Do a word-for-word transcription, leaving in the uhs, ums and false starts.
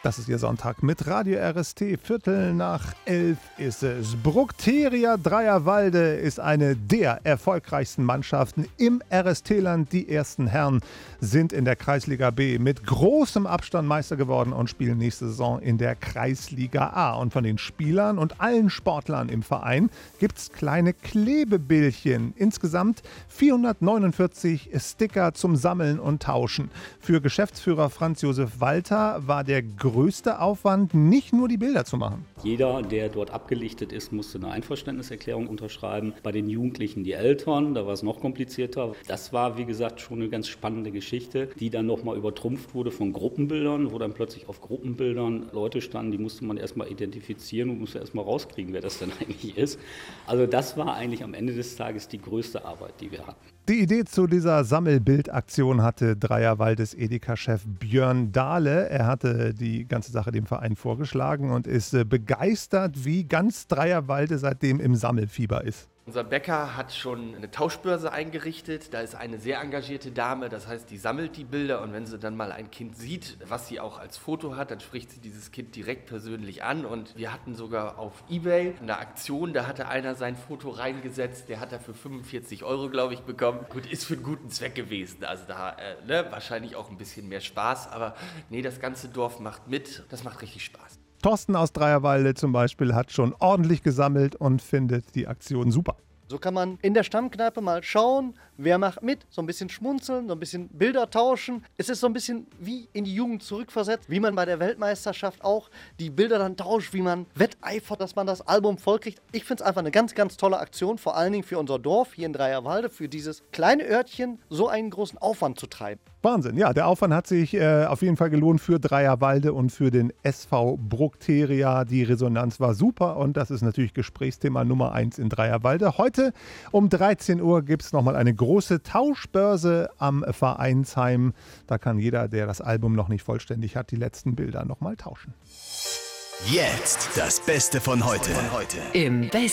Das ist Ihr Sonntag mit Radio R S T. Viertel nach elf ist es. Bructeria Dreierwalde ist eine der erfolgreichsten Mannschaften im R S T-Land. Die ersten Herren sind in der Kreisliga B mit großem Abstand Meister geworden und spielen nächste Saison in der Kreisliga A. Und von den Spielern und allen Sportlern im Verein gibt es kleine Klebebildchen. Insgesamt vierhundertneunundvierzig Sticker zum Sammeln und Tauschen. Für Geschäftsführer Franz Josef Walter war der größte Aufwand, nicht nur die Bilder zu machen. Jeder, der dort abgelichtet ist, musste eine Einverständniserklärung unterschreiben. Bei den Jugendlichen die Eltern, da war es noch komplizierter. Das war, wie gesagt, schon eine ganz spannende Geschichte, die dann nochmal übertrumpft wurde von Gruppenbildern, wo dann plötzlich auf Gruppenbildern Leute standen, die musste man erstmal identifizieren und musste erstmal rauskriegen, wer das denn eigentlich ist. Also das war eigentlich am Ende des Tages die größte Arbeit, die wir hatten. Die Idee zu dieser Sammelbildaktion hatte Dreierwaldes Edeka-Chef Björn Dahle. Er hatte die ganze Sache dem Verein vorgeschlagen und ist begeistert, wie ganz Dreierwalde seitdem im Sammelfieber ist. Unser Bäcker hat schon eine Tauschbörse eingerichtet. Da ist eine sehr engagierte Dame, das heißt, die sammelt die Bilder und wenn sie dann mal ein Kind sieht, was sie auch als Foto hat, dann spricht sie dieses Kind direkt persönlich an. Und wir hatten sogar auf eBay eine Aktion, da hatte einer sein Foto reingesetzt, der hat dafür fünfundvierzig Euro, glaube ich, bekommen. Gut, ist für einen guten Zweck gewesen, also da äh, ne, wahrscheinlich auch ein bisschen mehr Spaß, aber nee, das ganze Dorf macht mit, das macht richtig Spaß. Thorsten aus Dreierwalde zum Beispiel hat schon ordentlich gesammelt und findet die Aktion super. So kann man in der Stammkneipe mal schauen, wer macht mit, so ein bisschen schmunzeln, so ein bisschen Bilder tauschen. Es ist so ein bisschen wie in die Jugend zurückversetzt, wie man bei der Weltmeisterschaft auch die Bilder dann tauscht, wie man wetteifert, dass man das Album vollkriegt. Ich finde es einfach eine ganz, ganz tolle Aktion, vor allen Dingen für unser Dorf hier in Dreierwalde, für dieses kleine Örtchen so einen großen Aufwand zu treiben. Wahnsinn, ja, der Aufwand hat sich äh, auf jeden Fall gelohnt für Dreierwalde und für den S V Bructeria. Die Resonanz war super und das ist natürlich Gesprächsthema Nummer eins in Dreierwalde. Heute um dreizehn Uhr gibt es nochmal eine große Tauschbörse am Vereinsheim. Da kann jeder, der das Album noch nicht vollständig hat, die letzten Bilder nochmal tauschen. Jetzt das Beste von heute. Im Besten